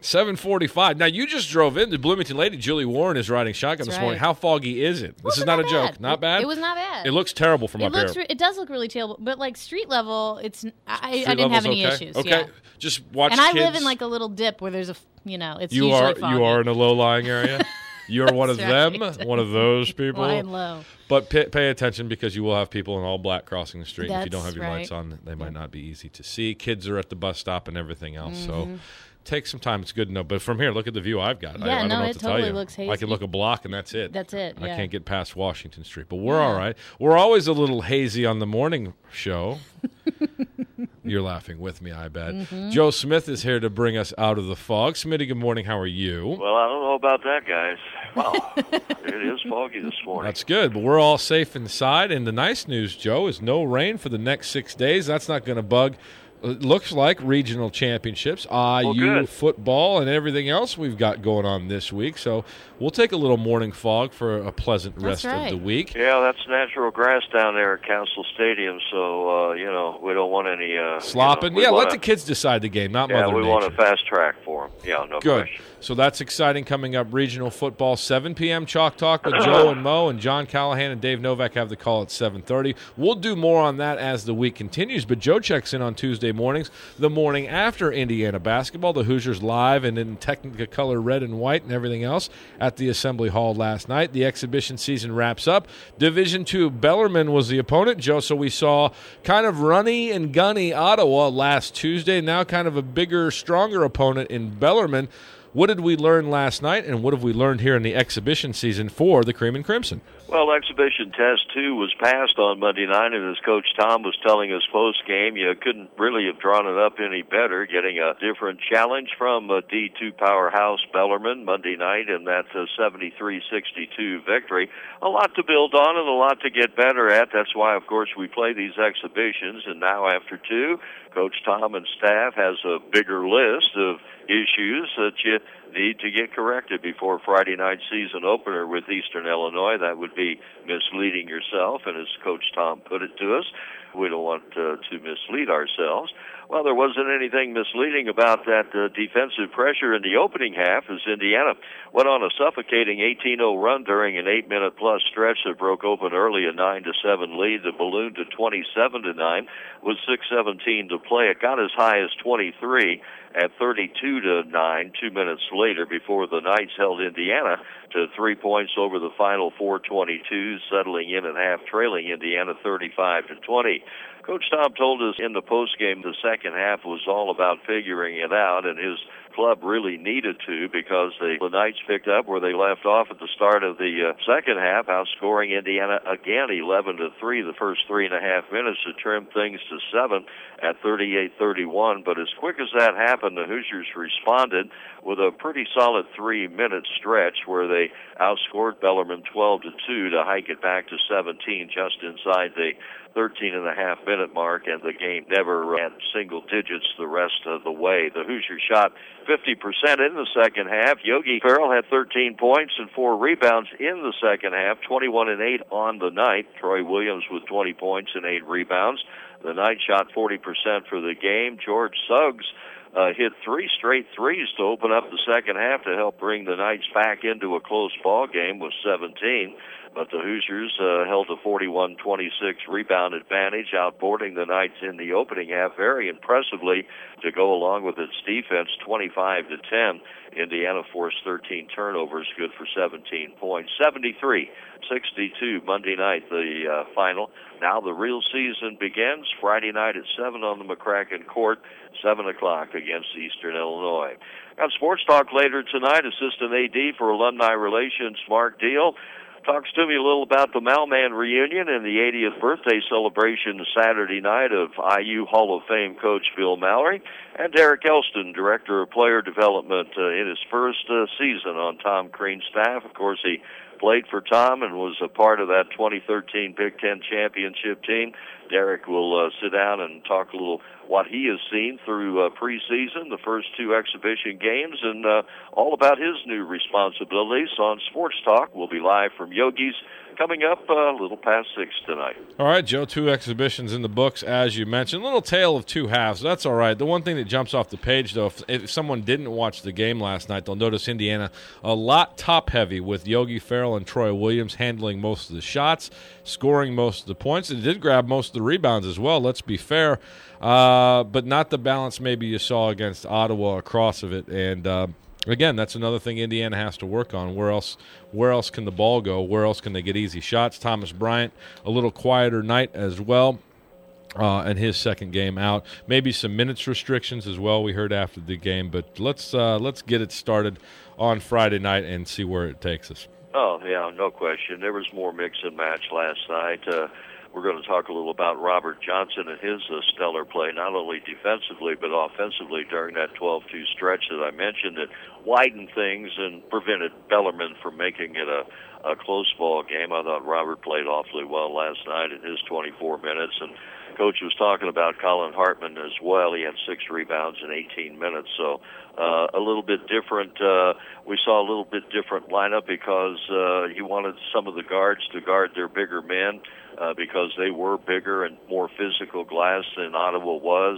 7:45. Now, you just drove in. The Bloomington lady, Julie Warren, is riding shotgun this morning. How foggy is it? This is not a joke. Not bad? It was not bad. It looks terrible from up here. It does look really terrible, but like street level, I didn't have any issues. Okay. Yeah. Just watch and kids. I live in like a little dip where there's it's you usually are foggy. You are in a low-lying area? You're one of them? One of those people? Lying low. But pay attention because you will have people in all black crossing the street. If you don't have your right. lights on, they might not be easy to see. Kids are at the bus stop and everything else. So take some time. It's good to know. But from here, look at the view I've got. I don't know what to tell you. Looks hazy. I can look a block and that's it. That's it. I can't get past Washington Street. But we're all right. We're always a little hazy on the morning show. You're laughing with me, I bet. Joe Smith is here to bring us out of the fog. Smitty, good morning. How are you? Well, I don't know about that, guys. Wow, it is foggy this morning. That's good, but we're all safe inside. And the nice news, Joe, is no rain for the next 6 days. That's not going to bug. It looks like regional championships, IU football, and everything else we've got going on this week. So we'll take a little morning fog for a pleasant rest of the week. Yeah, that's natural grass down there at Council Stadium, so, we don't want any... slopping? Let the kids decide the game, not Mother Nature. Yeah, we want a fast track for them. Yeah, no question. So that's exciting coming up. Regional football, 7 p.m. Chalk Talk with Joe and Mo, and John Callahan and Dave Novak have the call at 7:30. We'll do more on that as the week continues, but Joe checks in on Tuesday mornings, the morning after Indiana basketball. The Hoosiers live and in Technicolor red and white and everything else at the Assembly Hall last night. The exhibition season wraps up. Division II Bellarmine was the opponent, Joe, so we saw kind of runny and gunny Ottawa last Tuesday, now kind of a bigger, stronger opponent in Bellarmine. What did we learn last night, and what have we learned here in the exhibition season for the Cream and Crimson? Well, exhibition test 2 was passed on Monday night, and as Coach Tom was telling us post-game, you couldn't really have drawn it up any better, getting a different challenge from a D2 powerhouse Bellarmine Monday night, and that's a 73-62 victory. A lot to build on and a lot to get better at. That's why, of course, we play these exhibitions, and now after 2, Coach Tom and staff has a bigger list of issues that you need to get corrected before Friday night season opener with Eastern Illinois. That would be misleading yourself, and as Coach Tom put it to us, we don't want to mislead ourselves. Well, there wasn't anything misleading about that defensive pressure in the opening half as Indiana went on a suffocating 18-0 run during an 8-minute-plus stretch that broke open early, a 9-7 lead that ballooned to 27-9 with 6:17 to play. It got as high as 23 at 32-9 2 minutes later before the Knights held Indiana to 3 points over the final 4:22, settling in at half, trailing Indiana 35-20. Coach Tom told us in the postgame the second half was all about figuring it out, and his club really needed to because the Knights picked up where they left off at the start of the second half, outscoring Indiana again 11-3 the first 3.5 minutes to trim things to 7 at 38-31. But as quick as that happened, the Hoosiers responded with a pretty solid 3-minute stretch where they outscored Bellarmine 12-2 to hike it back to 17 just inside the 13.5-minute mark, and the game never had single digits the rest of the way. The Hoosiers shot 50% in the second half. Yogi Ferrell had 13 points and 4 rebounds in the second half, 21-8 on the night. Troy Williams with 20 points and 8 rebounds. The Knights shot 40% for the game. George Suggs hit 3 straight threes to open up the second half to help bring the Knights back into a close ball game with 17. But the Hoosiers held a 41-26 rebound advantage, outboarding the Knights in the opening half very impressively to go along with its defense, 25-10. Indiana forced 13 turnovers, good for 17 points. 73-62 Monday night, the final. Now the real season begins Friday night at 7 on the McCracken Court, 7 o'clock against Eastern Illinois. Got Sports Talk later tonight. Assistant AD for Alumni Relations, Mark Deal, talks to me a little about the Malman reunion and the 80th birthday celebration Saturday night of IU Hall of Fame coach Bill Mallory, and Derek Elston, Director of Player Development, in his first season on Tom Crean's staff. Of course, he played for Tom and was a part of that 2013 Big Ten championship team. Derek will sit down and talk a little what he has seen through preseason, the first 2 exhibition games, and all about his new responsibilities on Sports Talk. We'll be live from Yogi's coming up a little past 6 tonight. All right, Joe, 2 exhibitions in the books, as you mentioned. Little tale of 2 halves. That's all right. The one thing that jumps off the page, though, if someone didn't watch the game last night, they'll notice Indiana a lot top-heavy with Yogi Ferrell and Troy Williams handling most of the shots, scoring most of the points. They did grab most of the rebounds as well, let's be fair, but not the balance maybe you saw against Ottawa across of it. And again, that's another thing Indiana has to work on. Where else can the ball go? Where else can they get easy shots? Thomas Bryant, a little quieter night as well, and his second game out. Maybe some minutes restrictions as well, we heard after the game. But let's get it started on Friday night and see where it takes us. Oh, yeah, no question. There was more mix and match last night. We're going to talk a little about Robert Johnson and his stellar play, not only defensively but offensively during that 12-2 stretch that I mentioned that widened things and prevented Bellarmine from making it a close ball game. I thought Robert played awfully well last night in his 24 minutes, and Coach was talking about Colin Hartman as well. He had 6 rebounds in 18 minutes, so a little bit different. We saw a little bit different lineup because he wanted some of the guards to guard their bigger men. Because they were bigger and more physical glass than Ottawa was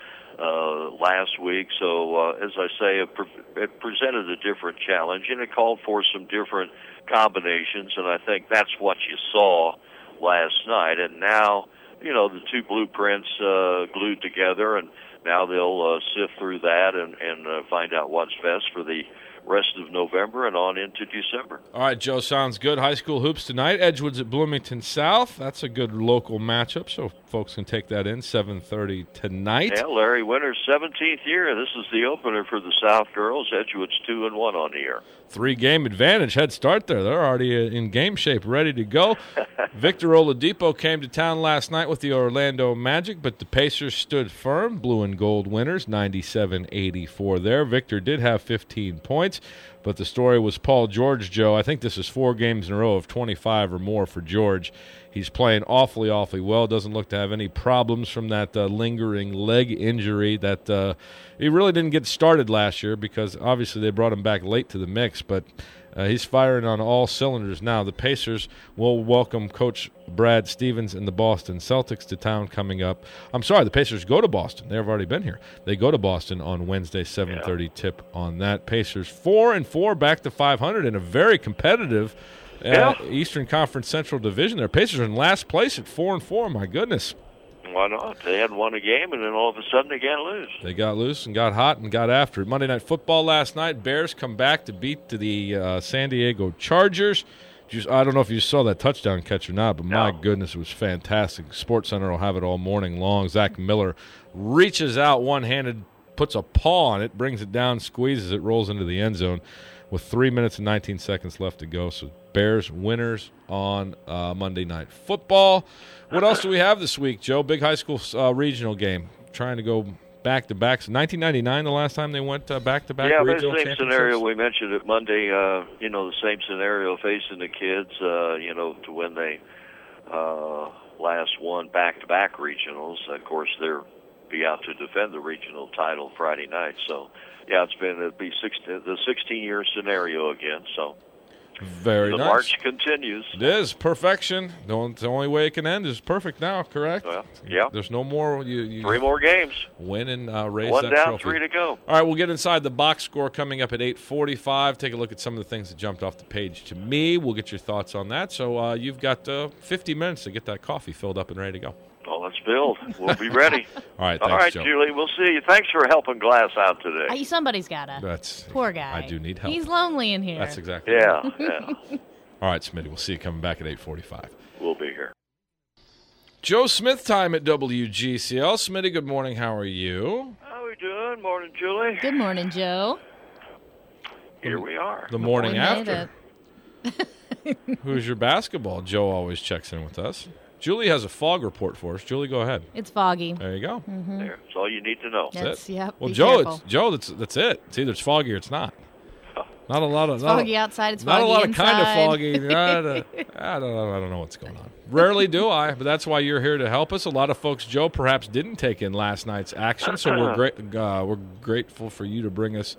last week. So, as I say, it presented a different challenge, and it called for some different combinations, and I think that's what you saw last night. And now, the 2 blueprints glued together, and now they'll sift through that and find out what's best for the rest of November and on into December. All right, Joe, sounds good. High school hoops tonight. Edgewood's at Bloomington South. That's a good local matchup, so folks can take that in, 7:30 tonight. Yeah, Larry Winter's 17th year. This is the opener for the South girls. Edgewood's 2-1 on the year. 3-game advantage, head start there. They're already in game shape, ready to go. Victor Oladipo came to town last night with the Orlando Magic, but the Pacers stood firm. Blue and gold winners, 97-84 there. Victor did have 15 points, but the story was Paul George, Joe. I think this is 4 games in a row of 25 or more for George. He's playing awfully, awfully well. Doesn't look to have any problems from that lingering leg injury that he really didn't get started last year because obviously they brought him back late to the mix. But he's firing on all cylinders now. The Pacers will welcome Coach Brad Stevens and the Boston Celtics to town coming up. I'm sorry, the Pacers go to Boston. They've already been here. They go to Boston on Wednesday, 7:30 tip on that. Pacers 4-4 back to 500 in a very competitive Eastern Conference Central Division. Their Pacers are in last place at 4-4. My goodness. Why not? They hadn't won a game, and then all of a sudden they got loose. They got loose and got hot and got after it. Monday Night Football last night. Bears come back to beat the San Diego Chargers. I don't know if you saw that touchdown catch or not, but my goodness, it was fantastic. SportsCenter will have it all morning long. Zach Miller reaches out one-handed, puts a paw on it, brings it down, squeezes it, rolls into the end zone with 3 minutes and 19 seconds left to go. So Bears winners on Monday Night Football. What else do we have this week, Joe? Big high school regional game. Trying to go back-to-back. So 1999, the last time they went back-to-back regional championships? Yeah, the same scenario we mentioned it Monday. The same scenario facing the kids, to when they last won back-to-back regionals. Of course, they'll be out to defend the regional title Friday night. So, yeah, it'll be the 16-year scenario again. So. Very nice. The march continues. It is. Perfection. The only way it can end is perfect now, correct? Well, yeah. There's no more. 3 more games. Win and raise 1 that down, trophy. 3 to go. All right, we'll get inside the box score coming up at 8:45. Take a look at some of the things that jumped off the page to me. We'll get your thoughts on that. So you've got 50 minutes to get that coffee filled up and ready to go. Well, let's build. We'll be ready. All right, thanks, Joe. Julie. We'll see you. Thanks for helping Glass out today. Somebody's got to. Poor guy. I do need help. He's lonely in here. That's exactly right. Yeah. All right, Smitty, we'll see you coming back at 8:45. We'll be here. Joe Smith time at WGCL. Smitty, good morning. How are you? How are we doing? Morning, Julie. Good morning, Joe. Here we are. The morning after. Who's your basketball? Joe always checks in with us. Julie has a fog report for us. Julie, go ahead. It's foggy. There you go. Mm-hmm. That's all you need to know. That's it. Yep. Well, Joe, that's it. It's either it's foggy or it's not. Not a lot of foggy outside. It's foggy not a lot inside. of kind of foggy. I don't know what's going on. Rarely do I, but that's why you're here to help us. A lot of folks, Joe, perhaps didn't take in last night's action, so we're grateful for you to bring us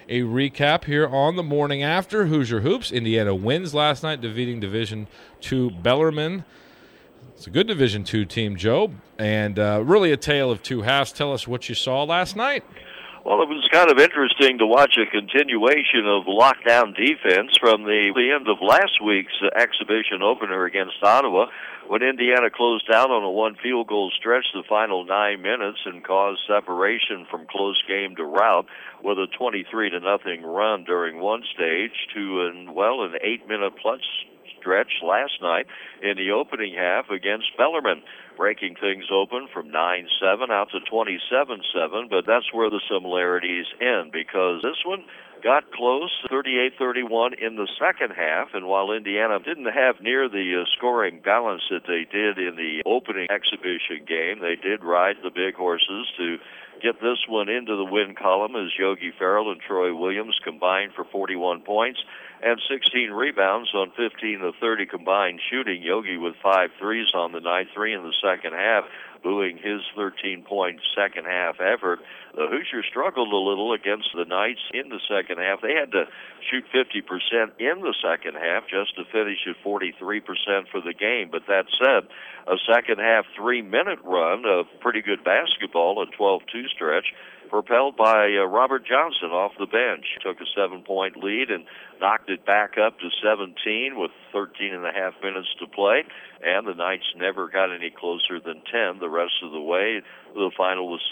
a recap here on the morning after Hoosier Hoops. Indiana wins last night, defeating Division II Bellarmine. It's a good Division II team, Joe, and really a tale of two halves. Tell us what you saw last night. Well, it was kind of interesting to watch a continuation of lockdown defense from the end of last week's exhibition opener against Ottawa, when Indiana closed down on a one-field-goal stretch the final 9 minutes and caused separation from close game to rout with a 23-0 run during one stage to an 8-minute plus stretch last night in the opening half against Bellarmine, breaking things open from 9-7 out to 27-7, but that's where the similarities end, because this one got close, 38-31 in the second half, and while Indiana didn't have near the scoring balance that they did in the opening exhibition game, they did ride the big horses to get this one into the win column as Yogi Ferrell and Troy Williams combined for 41 points and 16 rebounds on 15 of 30 combined shooting. Yogi with 5 threes on the night, 3 in the second half, buoying his 13-point second half effort. The Hoosiers struggled a little against the Knights in the second half. They had to shoot 50% in the second half just to finish at 43% for the game. But that said, a second half 3-minute run of pretty good basketball, a 12-2 stretch, propelled by Robert Johnson off the bench. Took a 7-point lead and knocked it back up to 17 with 13 and a half minutes to play. And the Knights never got any closer than 10 the rest of the way. The final was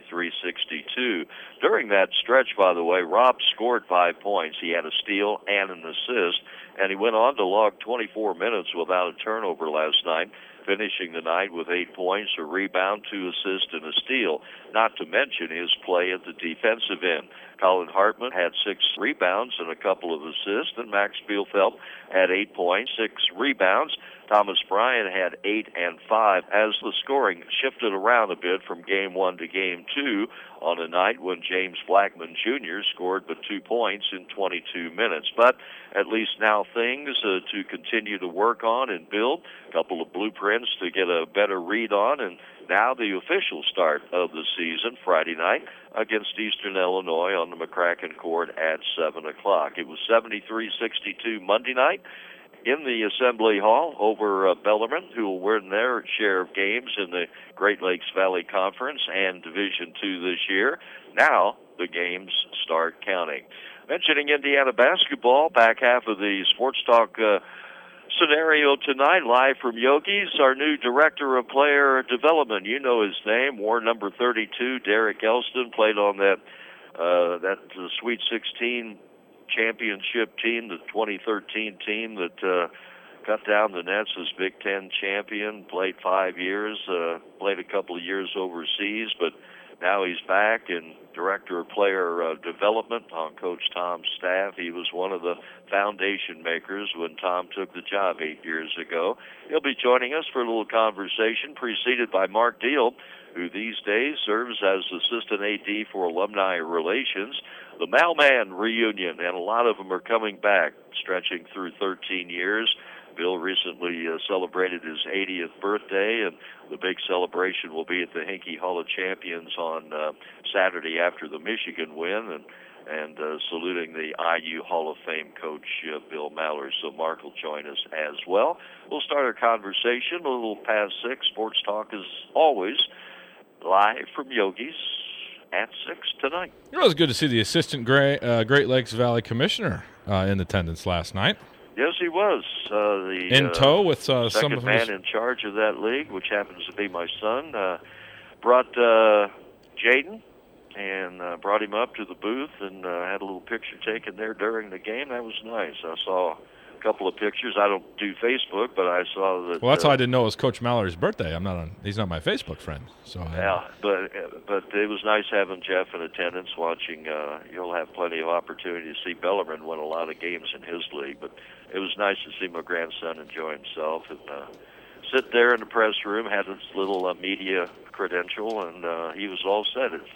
73-62. During that stretch, by the way, Rob scored 5 points. He had a steal and an assist, and he went on to log 24 minutes without a turnover last night, finishing the night with 8 points, a rebound, 2 assists, and a steal, not to mention his play at the defensive end. Colin Hartman had 6 rebounds and a couple of assists, and Max Bielfeldt had 8 points, 6 rebounds. Thomas Bryan had 8 and 5 as the scoring shifted around a bit from Game 1 to Game 2 on a night when James Blackman Jr. scored but 2 points in 22 minutes. But at least now things to continue to work on and build, a couple of blueprints to get a better read on, and now the official start of the season, Friday night, against Eastern Illinois on the McCracken Court at 7 o'clock. It was 73-62 Monday night in the Assembly Hall over Bellarmine, who will win their share of games in the Great Lakes Valley Conference and Division II this year. Now the games start counting. Mentioning Indiana basketball, back half of the Sports Talk scenario tonight, live from Yogi's, our new Director of Player Development. You know his name, wore number 32, Derek Elston, played on that Sweet 16 championship team, the 2013 team that cut down the nets as Big Ten champion, played 5 years, played a couple of years overseas, but now he's back and Director of Player Development on Coach Tom's staff. He was one of the foundation makers when Tom took the job 8 years ago. He'll be joining us for a little conversation, preceded by Mark Deal, who these days serves as Assistant AD for Alumni Relations. The Mailman reunion, and a lot of them are coming back, stretching through 13 years. Bill recently celebrated his 80th birthday, and the big celebration will be at the Hinkey Hall of Champions on Saturday after the Michigan win, and saluting the IU Hall of Fame coach, Bill Mallard. So Mark will join us as well. We'll start our conversation a little past 6. Sports Talk is always live from Yogi's at 6 tonight. It was good to see the Assistant Great Lakes Valley Commissioner in attendance last night. Yes, he was. In tow with some of second man in charge of that league, which happens to be my son, brought Jaden and brought him up to the booth and had a little picture taken there during the game. That was nice. I saw a couple of pictures. I don't do Facebook, but I saw that. Well, that's why I didn't know it was Coach Mallory's birthday. He's not my Facebook friend. So yeah, but it was nice having Jeff in attendance watching. You'll have plenty of opportunity to see Bellarmine win a lot of games in his league, but it was nice to see my grandson enjoy himself and sit there in the press room, had his little media credential, and he was all set.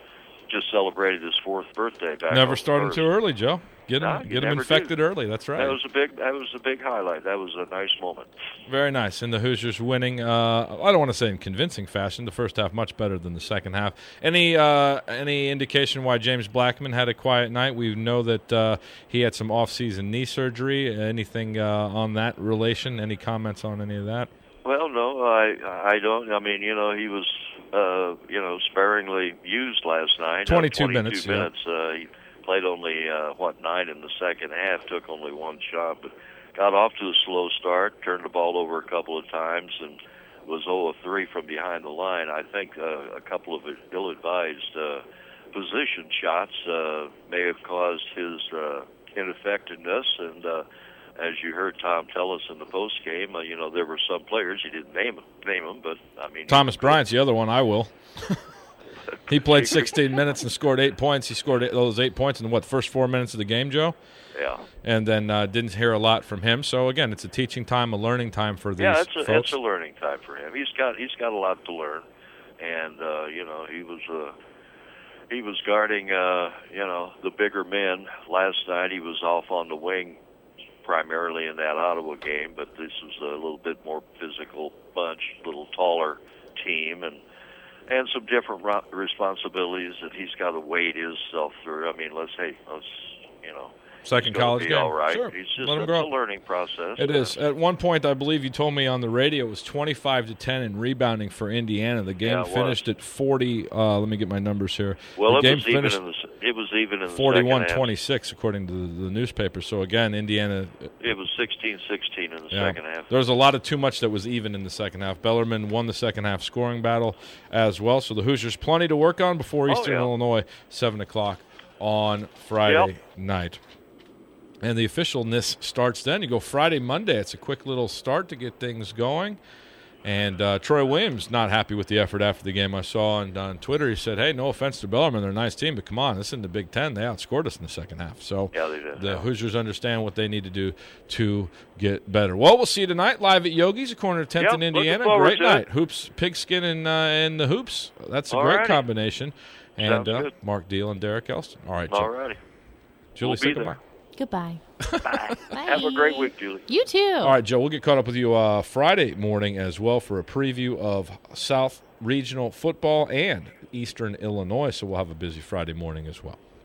just celebrated his 4th birthday. Back Never on started first. too early, Joe. Get him never infected do. early. That's right. That was a big highlight. That was a nice moment. Very nice. And the Hoosiers winning, I don't want to say in convincing fashion. The first half much better than the second half. Any indication why James Blackman had a quiet night? We know that he had some off-season knee surgery. Anything on that relation? Any comments on any of that? Well, no, I don't. I mean, he was, sparingly used last night. 22 minutes. Yeah. He played only 9 in the second half. Took only 1 shot, but got off to a slow start. Turned the ball over a couple of times and was 0 of 3 from behind the line. I think a couple of ill-advised position shots may have caused his ineffectiveness. And as you heard Tom tell us in the post game, there were some players, he didn't name them, but I mean, Thomas Bryant's the other one. I will. He played 16 minutes and scored 8 points. He scored those 8 points in the first 4 minutes of the game, Joe? Yeah. And then didn't hear a lot from him. So again, it's a teaching time, a learning time for these folks. It's a learning time for him. He's got a lot to learn, and he was guarding the bigger men last night. He was off on the wing primarily in that Ottawa game, but this was a little bit more physical bunch, a little taller team, and some different responsibilities that he's got to wade himself through. I mean, let's second college game. All right. Sure. It's just Let him grow. a learning process. It is. At one point, I believe you told me on the radio, it was 25-10 in rebounding for Indiana. The game finished at 40. Let me get my numbers here. Well, the game it was even in the 41-26 according to the newspaper. So again, Indiana. It was 16-16 in the second half. There was a lot of too much that was even in the second half. Bellarmine won the second half scoring battle as well. So the Hoosiers plenty to work on before Eastern Illinois, 7:00 on Friday night. And the officialness starts then. You go Friday, Monday. It's a quick little start to get things going. And Troy Williams not happy with the effort after the game. I saw on Twitter, he said, hey, no offense to Bellarmine. They're a nice team, but come on, this is in the Big Ten. They outscored us in the second half. So they did. The Hoosiers understand what they need to do to get better. Well, we'll see you tonight live at Yogi's, a corner of 10th in Indiana. Great night. Hoops, pigskin, and the hoops. That's a great combination. And Mark Deal and Derek Elston. All right, all righty. Julie, say goodbye. Goodbye. Bye. Have a great week, Julie. You too. All right, Joe, we'll get caught up with you Friday morning as well for a preview of South Regional football and Eastern Illinois, so we'll have a busy Friday morning as well.